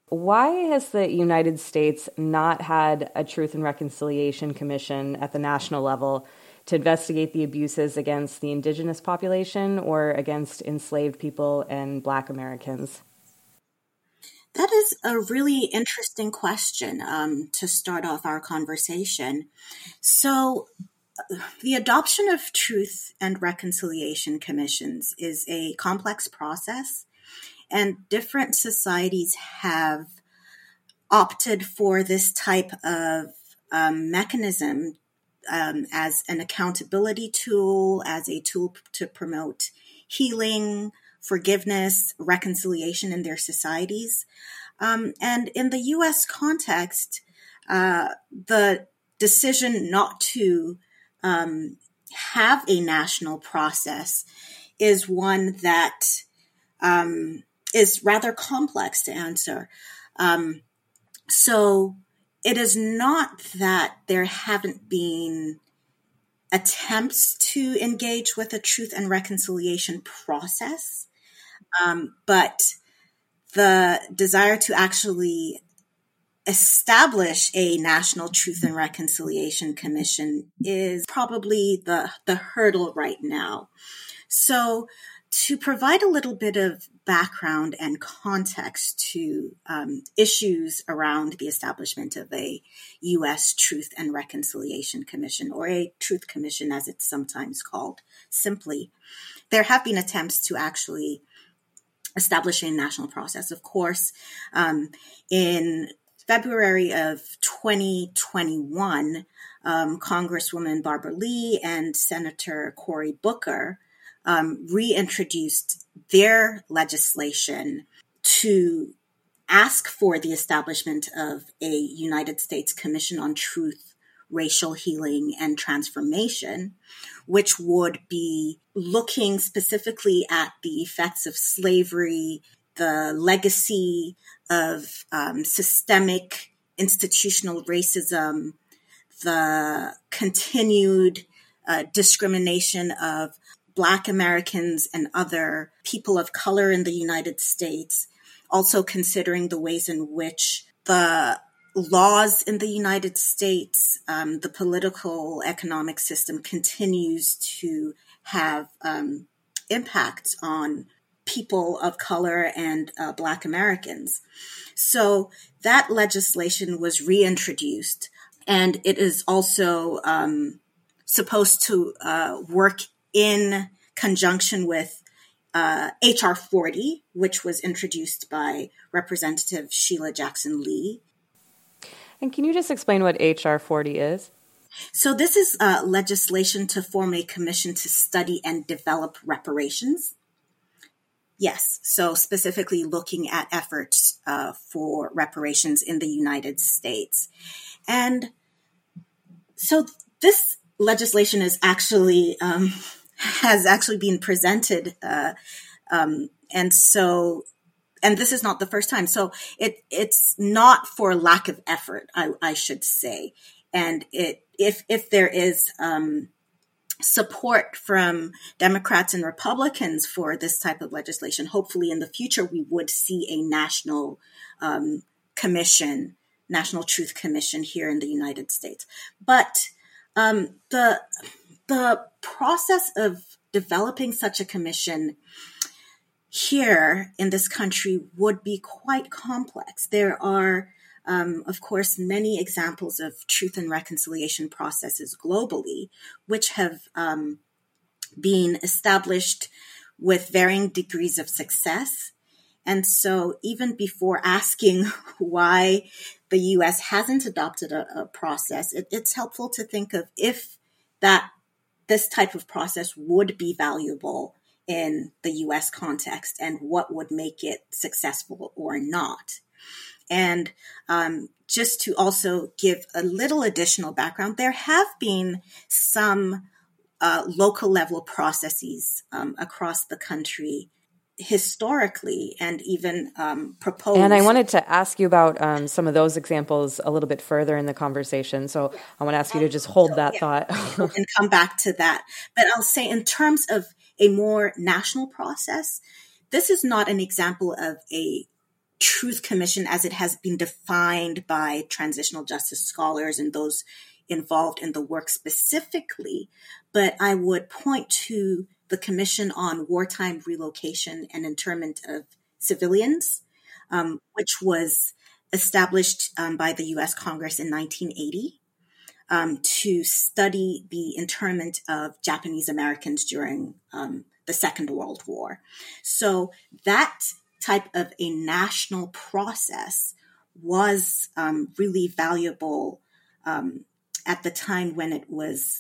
Why has the United States not had a Truth and Reconciliation Commission at the national level to investigate the abuses against the indigenous population or against enslaved people and Black Americans? That is a really interesting question to start off our conversation. So, the adoption of Truth and Reconciliation Commissions is a complex process, and different societies have opted for this type of mechanism as an accountability tool, as a tool to promote healing, forgiveness, reconciliation in their societies. And in the U.S. context, the decision not to have a national process is one that is rather complex to answer. So it is not that there haven't been attempts to engage with a truth and reconciliation process, but the desire to actually establish a National Truth and Reconciliation Commission is probably the hurdle right now. So to provide a little bit of background and context to issues around the establishment of a U.S. Truth and Reconciliation Commission, or a Truth Commission as it's sometimes called simply, there have been attempts to actually establish a national process. Of course, in February of 2021, Congresswoman Barbara Lee and Senator Cory Booker reintroduced their legislation to ask for the establishment of a United States Commission on Truth, Racial Healing, and Transformation, which would be looking specifically at the effects of slavery, the legacy of systemic institutional racism, the continued discrimination of Black Americans and other people of color in the United States, also considering the ways in which the laws in the United States, the political economic system continues to have impacts on people of color and Black Americans. So that legislation was reintroduced, and it is also supposed to work in conjunction with H.R. 40, which was introduced by Representative Sheila Jackson Lee. And can you just explain what H.R. 40 is? So this is legislation to form a commission to study and develop reparations. Yes, so specifically looking at efforts for reparations in the United States. And so this legislation is actually has actually been presented, and this is not the first time. So it's not for lack of effort, I should say. And if there is support from Democrats and Republicans for this type of legislation, hopefully in the future we would see a national commission, National Truth Commission here in the United States. But the process of developing such a commission here in this country would be quite complex. There are, of course, many examples of truth and reconciliation processes globally, which have been established with varying degrees of success. And so even before asking why the U.S. hasn't adopted a process, it's helpful to think of if this type of process would be valuable in the U.S. context and what would make it successful or not. And just to also give a little additional background, there have been some local level processes across the country historically, and even proposed. And I wanted to ask you about some of those examples a little bit further in the conversation. So I want to ask you to just hold that thought. And come back to that. But I'll say in terms of a more national process, this is not an example of a Truth Commission as it has been defined by transitional justice scholars and those involved in the work specifically, but I would point to the Commission on Wartime Relocation and Internment of Civilians, which was established by the U.S. Congress in 1980 to study the internment of Japanese Americans during the Second World War. So that type of a national process was really valuable at the time when it was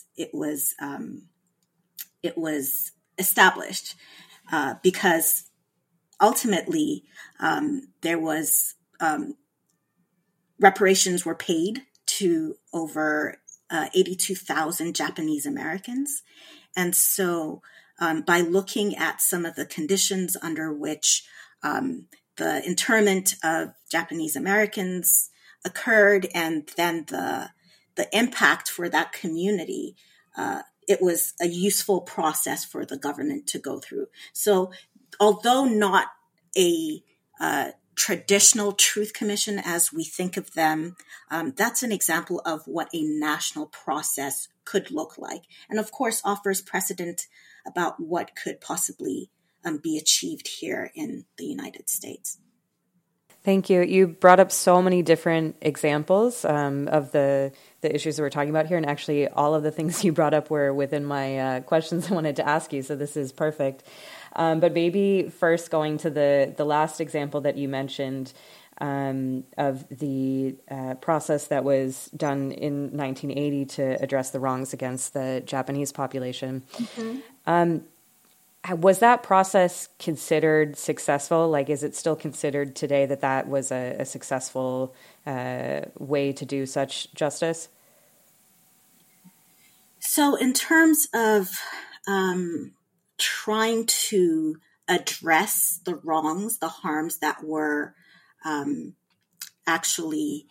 established, because ultimately there was reparations were paid to over 82,000 Japanese Americans. And so by looking at some of the conditions under which the internment of Japanese Americans occurred and then the impact for that community, it was a useful process for the government to go through. So although not a traditional Truth Commission as we think of them, that's an example of what a national process could look like. And of course, offers precedent about what could possibly be achieved here in the United States. Thank you. You brought up so many different examples of the issues that we're talking about here. And actually, all of the things you brought up were within my questions I wanted to ask you. So this is perfect. But maybe first going to the last example that you mentioned of the process that was done in 1980 to address the wrongs against the Japanese population. Mm-hmm. Was that process considered successful? Like, is it still considered today that was a successful way to do such justice? So in terms of trying to address the wrongs, the harms that were actually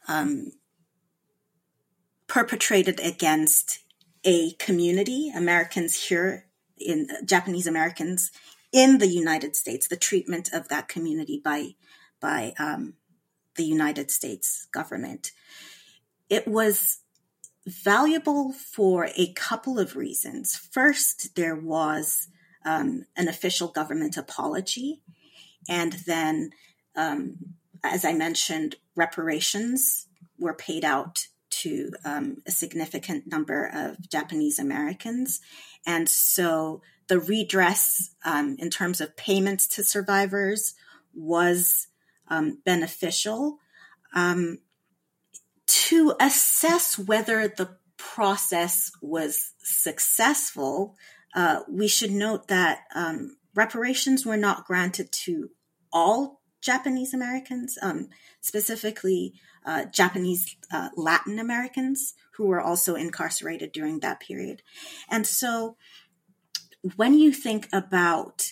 perpetrated against a community, Japanese Americans in the United States, the treatment of that community by the United States government. It was valuable for a couple of reasons. First, there was an official government apology, and then, as I mentioned, reparations were paid out to a significant number of Japanese Americans. And so the redress in terms of payments to survivors was beneficial. To assess whether the process was successful, we should note that reparations were not granted to all Japanese Americans, specifically Japanese Latin Americans who were also incarcerated during that period. And so when you think about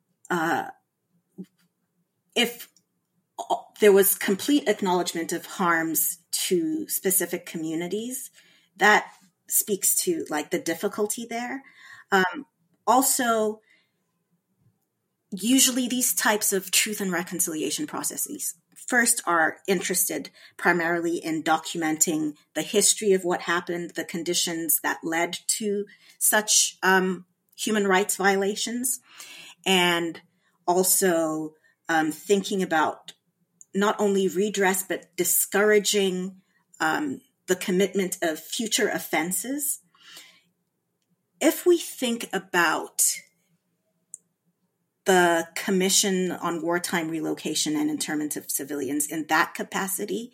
if there was complete acknowledgement of harms to specific communities, that speaks to like the difficulty there. Also, usually these types of truth and reconciliation processes first are interested primarily in documenting the history of what happened, the conditions that led to such human rights violations, and also thinking about not only redress, but discouraging the commitment of future offenses. If we think about the Commission on Wartime Relocation and Internment of Civilians in that capacity,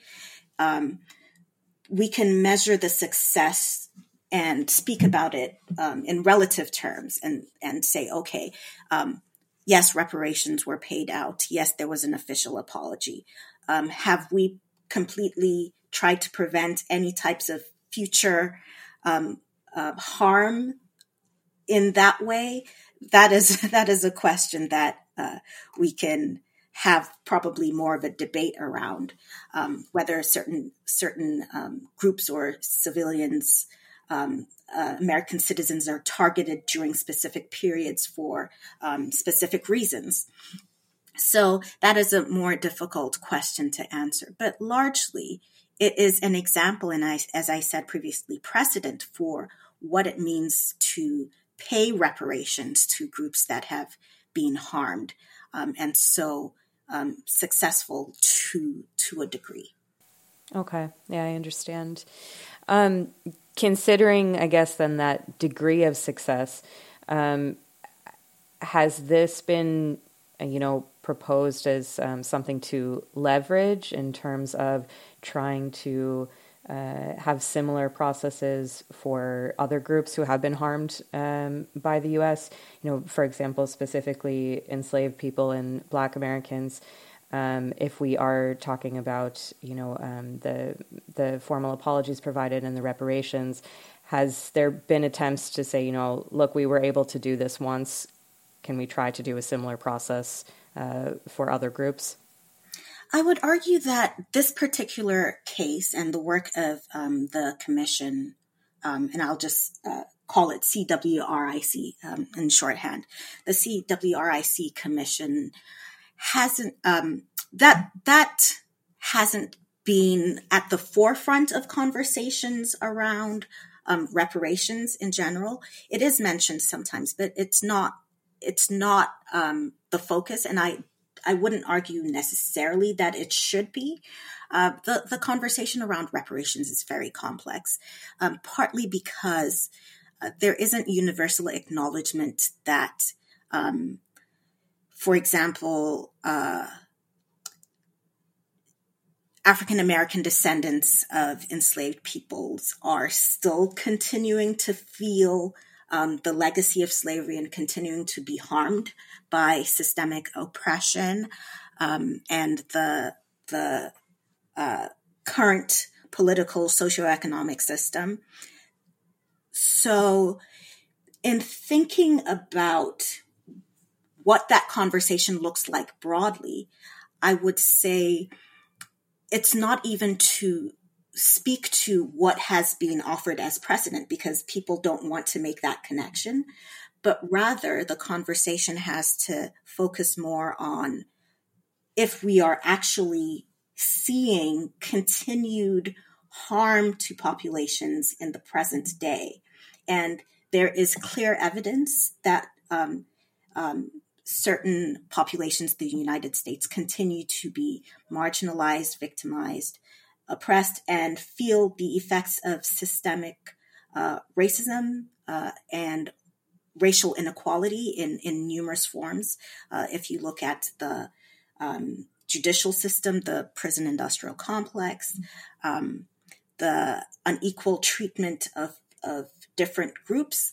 we can measure the success and speak about it in relative terms and say, okay, yes, reparations were paid out. Yes, there was an official apology. Have we completely tried to prevent any types of future harm in that way? That is a question that we can have probably more of a debate around, whether certain groups or civilians, American citizens, are targeted during specific periods for specific reasons. So that is a more difficult question to answer. But largely, it is an example, and as I said previously, precedent for what it means to pay reparations to groups that have been harmed, and so successful to a degree. Okay. Yeah, I understand. Considering, I guess, then that degree of success, has this been, proposed as something to leverage in terms of trying to have similar processes for other groups who have been harmed by the U.S.? For example, specifically enslaved people and Black Americans. If we are talking about, the formal apologies provided and the reparations, has there been attempts to say, look, we were able to do this once. Can we try to do a similar process for other groups? I would argue that this particular case and the work of the commission, and I'll just call it CWRIC in shorthand, the CWRIC commission hasn't that hasn't been at the forefront of conversations around reparations in general. It is mentioned sometimes, but it's not the focus, and I wouldn't argue necessarily that it should be. The conversation around reparations is very complex, partly because there isn't universal acknowledgement that, for example, African American descendants of enslaved peoples are still continuing to feel the legacy of slavery and continuing to be harmed by systemic oppression, and the current political socioeconomic system. So in thinking about what that conversation looks like broadly, I would say it's not even to speak to what has been offered as precedent, because people don't want to make that connection, but rather the conversation has to focus more on if we are actually seeing continued harm to populations in the present day. And there is clear evidence that certain populations in the United States continue to be marginalized, victimized, oppressed, and feel the effects of systemic racism and racial inequality in numerous forms. If you look at the judicial system, the prison industrial complex, the unequal treatment of different groups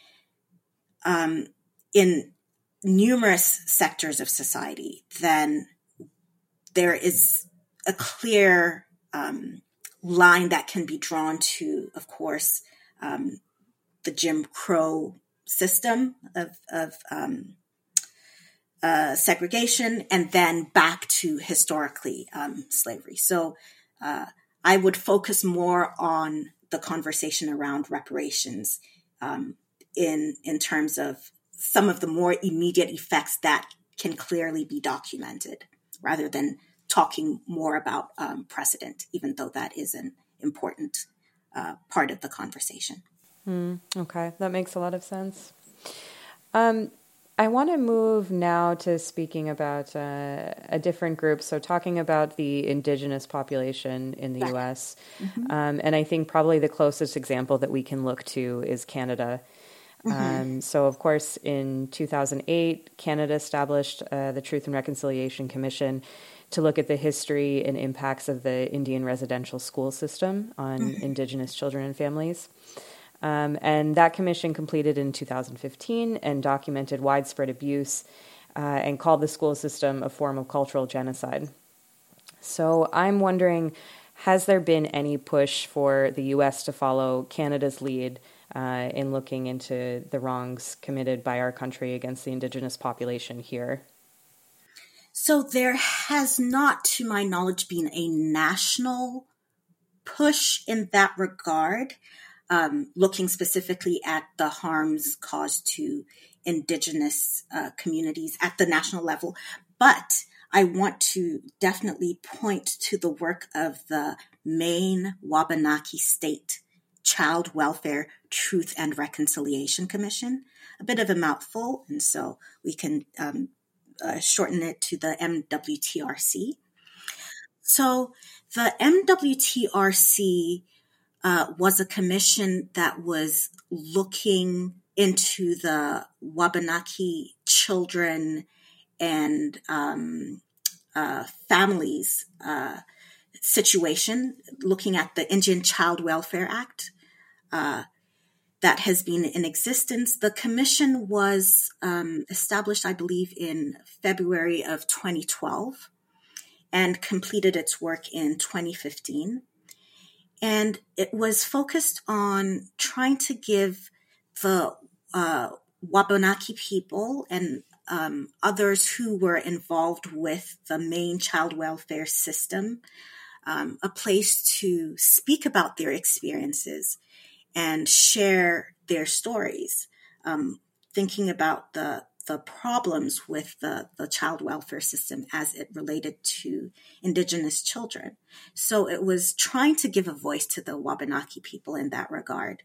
in numerous sectors of society, then there is a clear line that can be drawn to, of course, the Jim Crow system of segregation, and then back to historically slavery. So I would focus more on the conversation around reparations in terms of some of the more immediate effects that can clearly be documented, rather than talking more about precedent, even though that is an important part of the conversation. Okay, that makes a lot of sense. I want to move now to speaking about a different group. So talking about the indigenous population in the U.S. And I think probably the closest example that we can look to is Canada. So, of course, in 2008, Canada established the Truth and Reconciliation Commission to look at the history and impacts of the Indian residential school system on Indigenous children and families. And that commission completed in 2015 and documented widespread abuse and called the school system a form of cultural genocide. So I'm wondering, has there been any push for the U.S. to follow Canada's lead in looking into the wrongs committed by our country against the Indigenous population here? So there has not, to my knowledge, been a national push in that regard, looking specifically at the harms caused to Indigenous communities at the national level. But I want to definitely point to the work of the Maine Wabanaki State Child Welfare Truth and Reconciliation Commission. A bit of a mouthful, and so we can shorten it to the MWTRC. So the MWTRC was a commission that was looking into the Wabanaki children and families situation, looking at the Indian Child Welfare Act that has been in existence. The commission was established, I believe, in February of 2012 and completed its work in 2015. And it was focused on trying to give the Wabanaki people and others who were involved with the Maine child welfare system a place to speak about their experiences and share their stories, thinking about the problems with the child welfare system as it related to Indigenous children. So it was trying to give a voice to the Wabanaki people in that regard.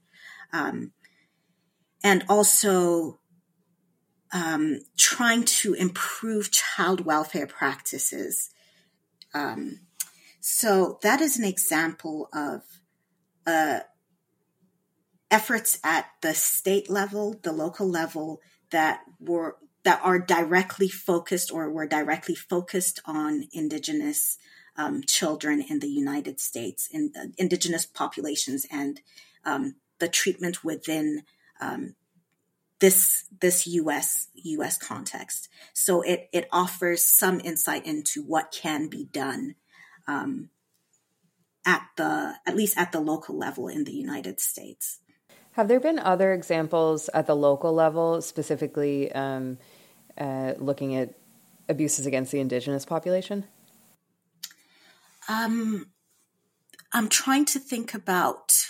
And also trying to improve child welfare practices. So that is an example of efforts at the state level, the local level, that are directly focused or were directly focused on Indigenous children in the United States, in Indigenous populations, and the treatment within this U.S. context. So it offers some insight into what can be done at least at the local level in the United States. Have there been other examples at the local level, specifically looking at abuses against the Indigenous population? I'm trying to think about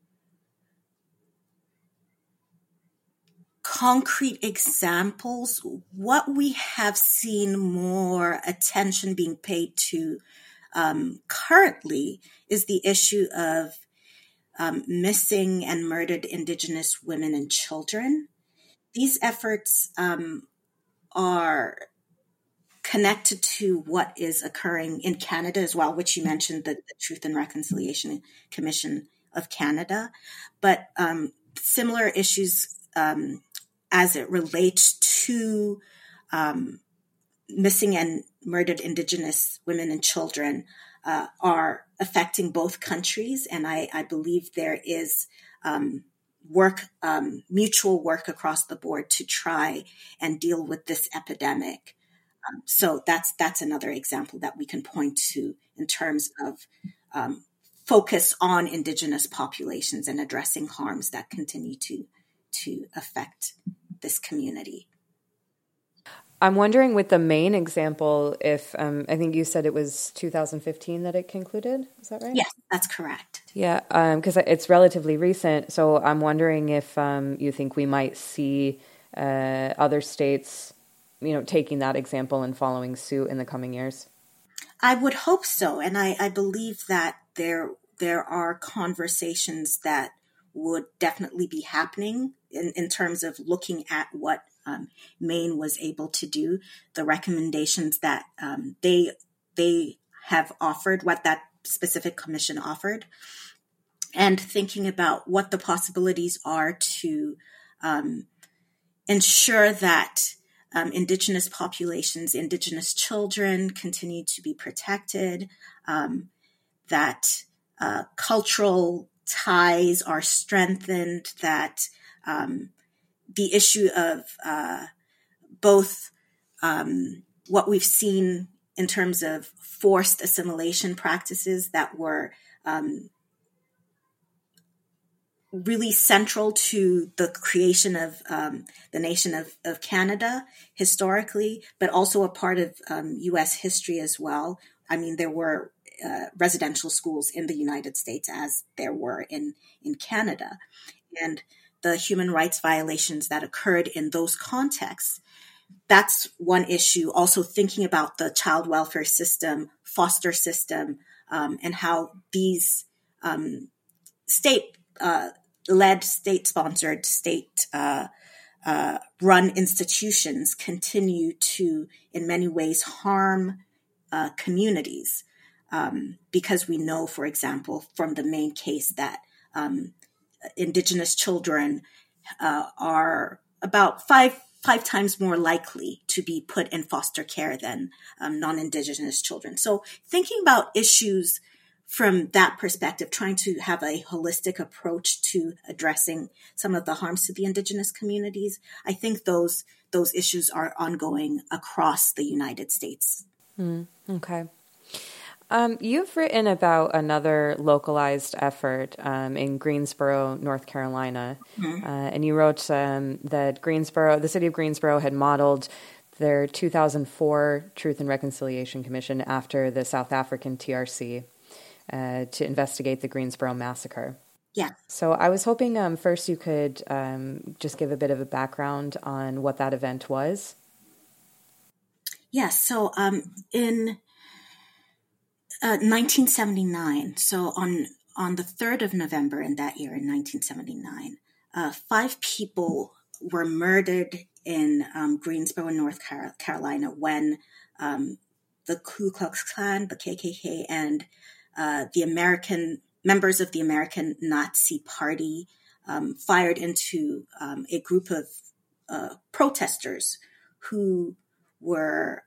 concrete examples. What we have seen more attention being paid to currently is the issue of missing and murdered Indigenous women and children. These efforts are connected to what is occurring in Canada as well, which you mentioned, the Truth and Reconciliation Commission of Canada. But similar issues as it relates to missing and murdered Indigenous women and children are affecting both countries. And I believe there is mutual work across the board to try and deal with this epidemic. So that's another example that we can point to in terms of focus on Indigenous populations and addressing harms that continue to affect this community. I'm wondering with the Maine example, if I think you said it was 2015 that it concluded. Is that right? Yes, that's correct. Yeah, because it's relatively recent. So I'm wondering if you think we might see other states, taking that example and following suit in the coming years. I would hope so. And I believe that there are conversations that would definitely be happening in terms of looking at what Maine was able to do, the recommendations that they have offered, what that specific commission offered, and thinking about what the possibilities are to ensure that Indigenous populations, Indigenous children continue to be protected, that cultural ties are strengthened, that the issue of both what we've seen in terms of forced assimilation practices that were really central to the creation of the nation of Canada historically, but also a part of U.S. history as well. I mean, there were residential schools in the United States as there were in Canada. And the human rights violations that occurred in those contexts that's one issue. Also thinking about the child welfare system, foster system, and how these state-led, state-sponsored, state-run institutions continue to, in many ways, harm communities. Because we know, for example, from the main case that Indigenous children are about five times more likely to be put in foster care than non-Indigenous children. So thinking about issues from that perspective, trying to have a holistic approach to addressing some of the harms to the Indigenous communities, I think those issues are ongoing across the United States. Okay. You've written about another localized effort in Greensboro, North Carolina, and you wrote that the city of Greensboro had modeled their 2004 Truth and Reconciliation Commission after the South African TRC to investigate the Greensboro massacre. Yeah. So I was hoping first you could just give a bit of a background on what that event was. Yes. So in 1979. So on the 3rd of November in that year, in 1979, 5 people were murdered in Greensboro, North Carolina, when the Ku Klux Klan, the KKK, and the members of the American Nazi Party fired into a group of protesters who were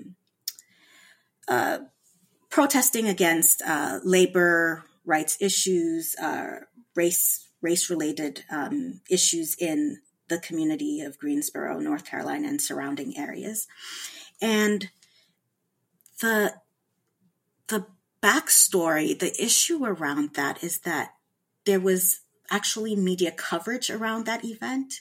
protesting against labor rights issues, race-related issues in the community of Greensboro, North Carolina, and surrounding areas. And the backstory, the issue around that is that there was actually media coverage around that event.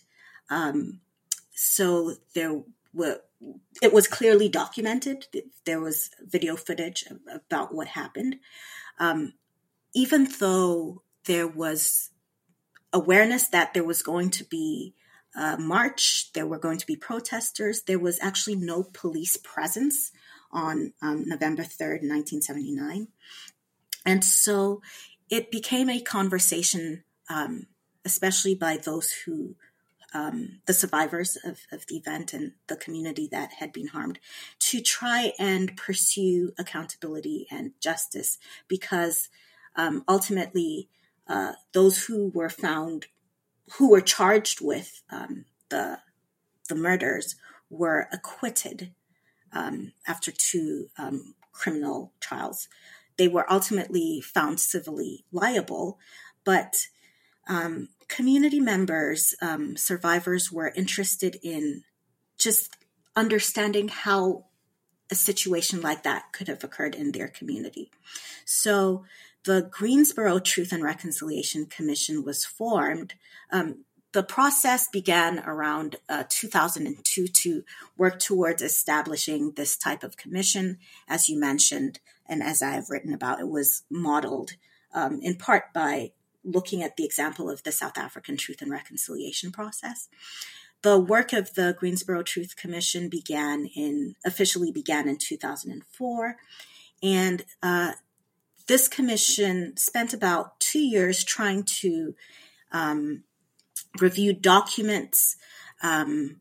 So it was clearly documented. There was video footage about what happened. Even though there was awareness that there was going to be a march, there were going to be protesters, there was actually no police presence on November 3rd, 1979. And so it became a conversation, especially by those who the survivors of the event and the community that had been harmed, to try and pursue accountability and justice, because ultimately those who were charged with the murders were acquitted after 2 criminal trials. They were ultimately found civilly liable, but community members, survivors, were interested in just understanding how a situation like that could have occurred in their community. So the Greensboro Truth and Reconciliation Commission was formed. The process began around 2002 to work towards establishing this type of commission. As you mentioned, and as I have written about, it was modeled in part by looking at the example of the South African Truth and Reconciliation process. The work of the Greensboro Truth Commission officially began in 2004. And this commission spent about 2 years trying to review documents, do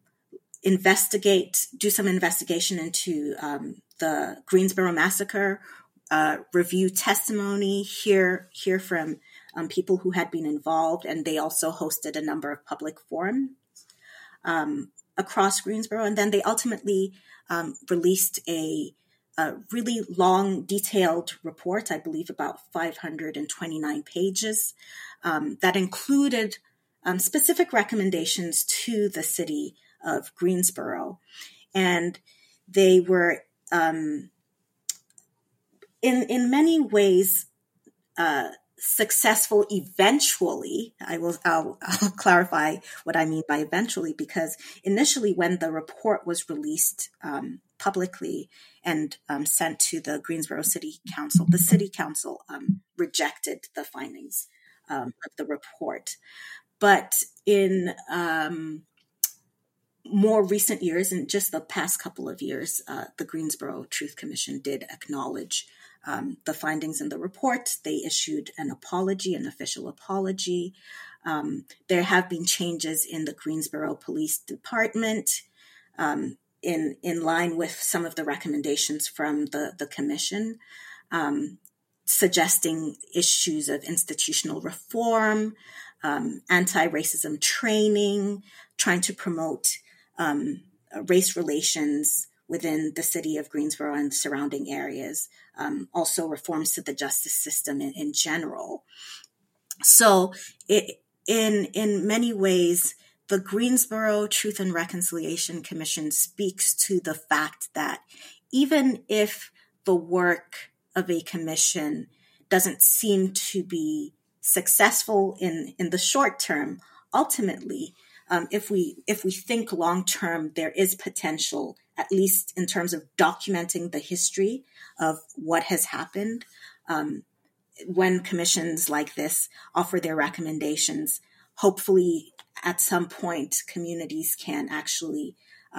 some investigation into the Greensboro massacre, review testimony, hear from people who had been involved, and they also hosted a number of public forums across Greensboro. And then they ultimately released a really long, detailed report, I believe about 529 pages, that included specific recommendations to the city of Greensboro. And they were, in many ways, successful eventually. I'll clarify what I mean by eventually, because initially when the report was released publicly and sent to the Greensboro City Council, the City Council rejected the findings of the report. But in more recent years, in just the past couple of years, the Greensboro Truth Commission did acknowledge the findings in the report. They issued an apology, an official apology. There have been changes in the Greensboro Police Department in line with some of the recommendations from the commission, suggesting issues of institutional reform, anti-racism training, trying to promote race relations within the city of Greensboro and surrounding areas, also reforms to the justice system in general. So in many ways, the Greensboro Truth and Reconciliation Commission speaks to the fact that even if the work of a commission doesn't seem to be successful in the short term, ultimately, if we think long term, there is potential, at least in terms of documenting the history of what has happened. When commissions like this offer their recommendations, hopefully at some point communities can actually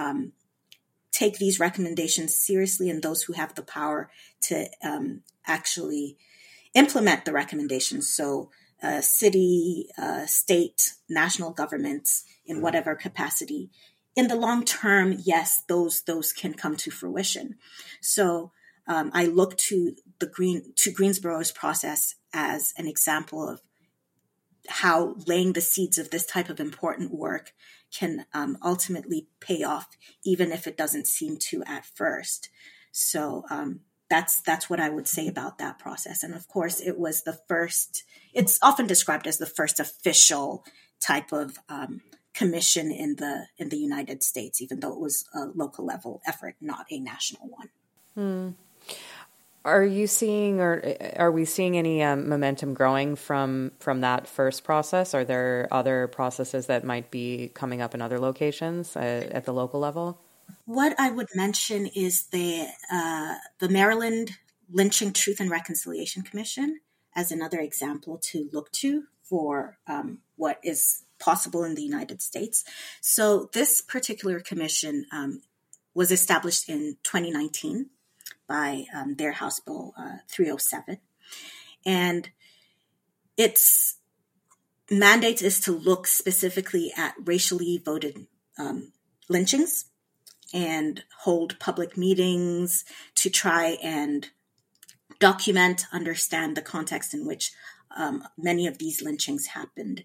take these recommendations seriously, and those who have the power to actually implement the recommendations. So city, state, national governments, in whatever capacity. In the long term, yes, those can come to fruition. So I look to Greensboro's process as an example of how laying the seeds of this type of important work can ultimately pay off, even if it doesn't seem to at first. So that's what I would say about that process. And of course, it was the first. It's often described as the first official type of commission in the United States, even though it was a local level effort, not a national one. Are you seeing, or are we seeing any momentum growing from that first process? Are there other processes that might be coming up in other locations at the local level? What I would mention is the Maryland Lynching Truth and Reconciliation Commission as another example to look to for what is possible in the United States. So this particular commission was established in 2019 by their House Bill 307. And its mandate is to look specifically at racially voted lynchings and hold public meetings to try and document, understand the context in which many of these lynchings happened.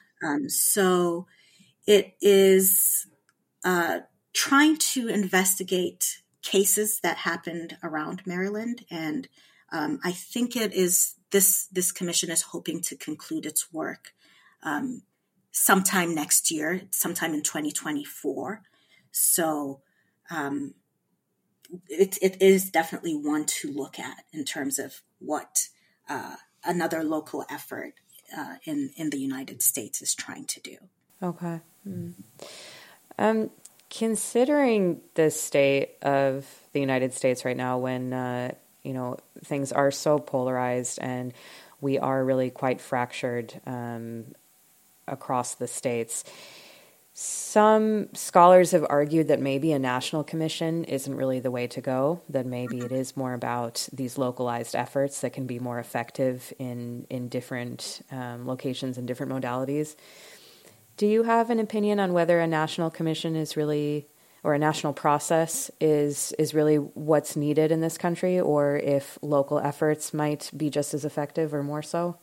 So it is trying to investigate cases that happened around Maryland. And I think it is this commission is hoping to conclude its work sometime next year, sometime in 2024. So it is definitely one to look at in terms of what another local effort in the United States is trying to do. Okay. Considering the state of the United States right now, when things are so polarized and we are really quite fractured across the states, some scholars have argued that maybe a national commission isn't really the way to go, that maybe it is more about these localized efforts that can be more effective in different locations and different modalities. Do you have an opinion on whether a national commission is really, or a national process is really what's needed in this country, or if local efforts might be just as effective or more so?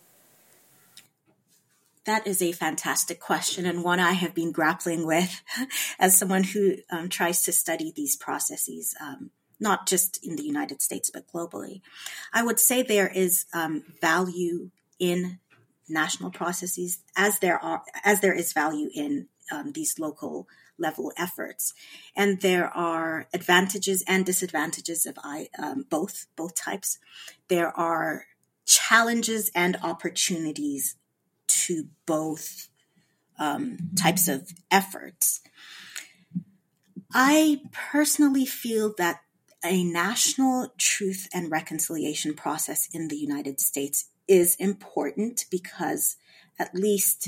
That is a fantastic question, and one I have been grappling with as someone who tries to study these processes, not just in the United States, but globally. I would say there is value in national processes as there is value in these local level efforts, and there are advantages and disadvantages of both types. There are challenges and opportunities to both types of efforts. I personally feel that a national truth and reconciliation process in the United States is important because, at least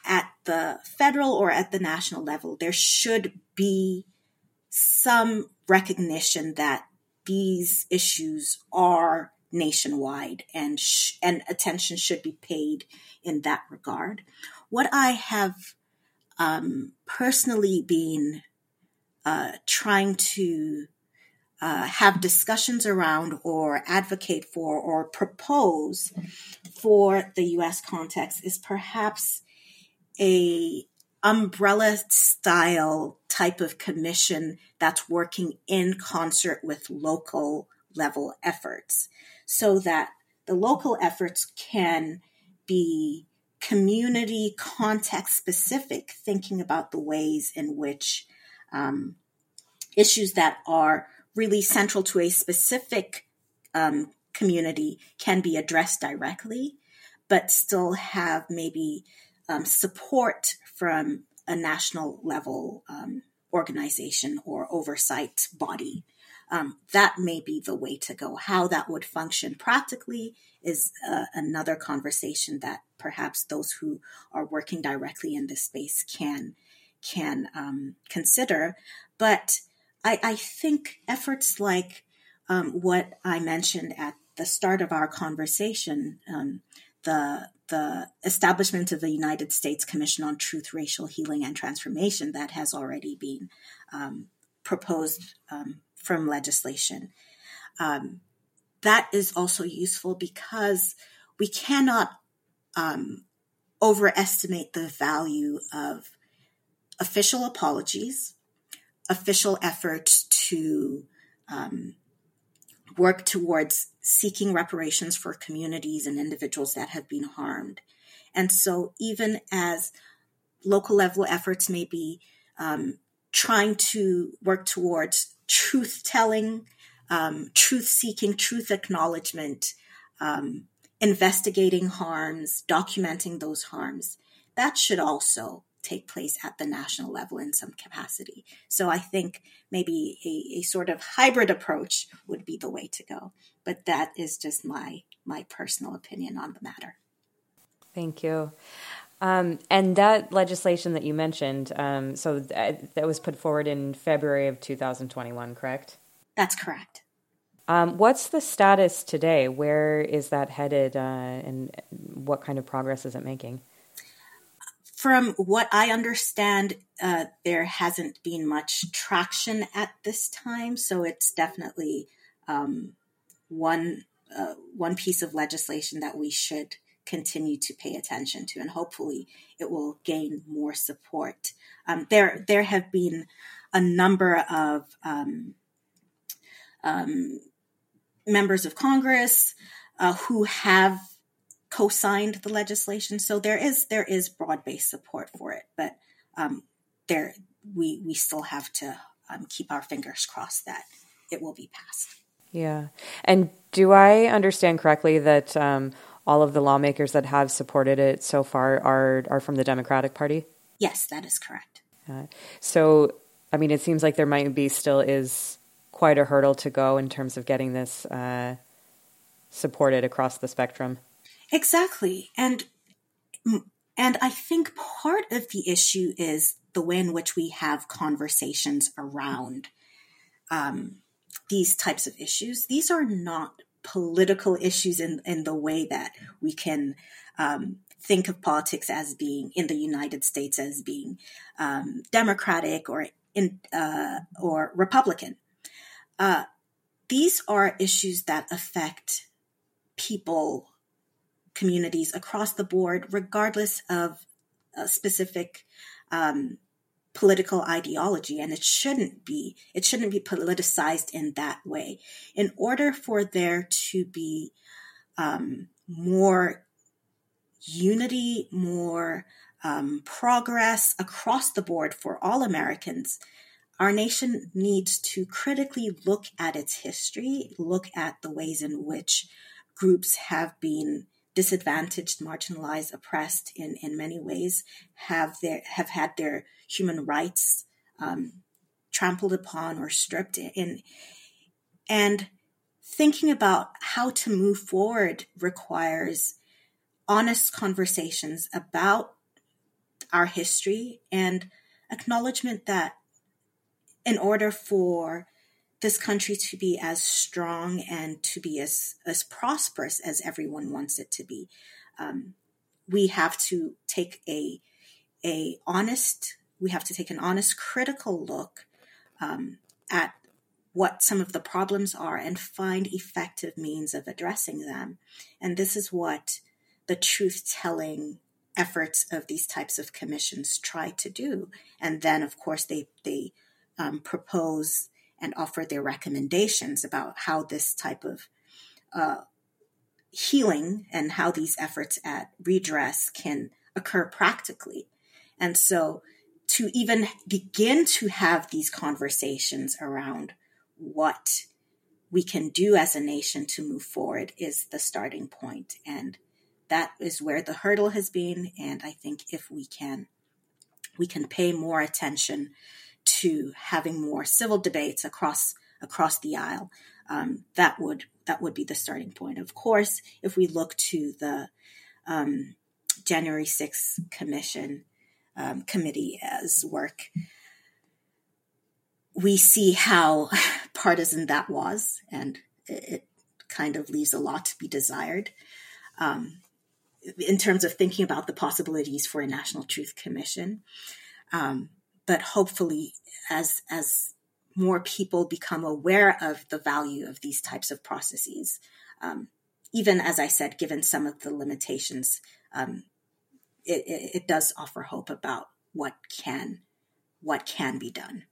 at the federal or at the national level, there should be some recognition that these issues are nationwide, and attention should be paid in that regard. What I have personally been trying to have discussions around or advocate for or propose for the U.S. context is perhaps a umbrella style type of commission that's working in concert with local level efforts, so that the local efforts can be community context specific, thinking about the ways in which issues that are really central to a specific community can be addressed directly, but still have maybe support from a national level organization or oversight body. That may be the way to go. How that would function practically is another conversation that perhaps those who are working directly in this space can consider. But I think efforts like what I mentioned at the start of our conversation, the establishment of the United States Commission on Truth, Racial Healing, and Transformation that has already been proposed from legislation. That is also useful because we cannot overestimate the value of official apologies, official efforts to work towards seeking reparations for communities and individuals that have been harmed. And so even as local level efforts may be trying to work towards truth-telling, truth-seeking, truth acknowledgement, investigating harms, documenting those harms, that should also take place at the national level in some capacity. So I think maybe a sort of hybrid approach would be the way to go. But that is just my personal opinion on the matter. Thank you. And that legislation that you mentioned, so that was put forward in February of 2021, correct? That's correct. What's the status today? Where is that headed, and what kind of progress is it making? From what I understand, there hasn't been much traction at this time. So it's definitely one piece of legislation that we should continue to pay attention to, and hopefully it will gain more support. There have been a number of members of Congress who have co-signed the legislation, so there is broad-based support for it, but we still have to keep our fingers crossed that it will be passed. Yeah, and do I understand correctly that all of the lawmakers that have supported it so far are from the Democratic Party? Yes, that is correct. So, I mean, it seems like there might be still is quite a hurdle to go in terms of getting this supported across the spectrum. Exactly. And I think part of the issue is the way in which we have conversations around these types of issues. These are not political issues in the way that we can think of politics as being in the United States as being Democratic or Republican. These are issues that affect people, communities across the board, regardless of a specific political ideology, and it shouldn't be politicized in that way. In order for there to be more unity, more progress across the board for all Americans, our nation needs to critically look at its history, look at the ways in which groups have been disadvantaged, marginalized, oppressed in many ways, have had their human rights trampled upon or stripped in. And thinking about how to move forward requires honest conversations about our history and acknowledgement that in order for this country to be as strong and to be as prosperous as everyone wants it to be, we have to take an honest, critical look at what some of the problems are and find effective means of addressing them. And this is what the truth-telling efforts of these types of commissions try to do. And then, of course, they propose and offer their recommendations about how this type of healing and how these efforts at redress can occur practically. And so to even begin to have these conversations around what we can do as a nation to move forward is the starting point. And that is where the hurdle has been. And I think if we can pay more attention to having more civil debates across the aisle, that would be the starting point. Of course, if we look to the January 6th committee's work, we see how partisan that was, and it kind of leaves a lot to be desired in terms of thinking about the possibilities for a National Truth Commission. But hopefully, as more people become aware of the value of these types of processes, even as I said, given some of the limitations, it does offer hope about what can be done.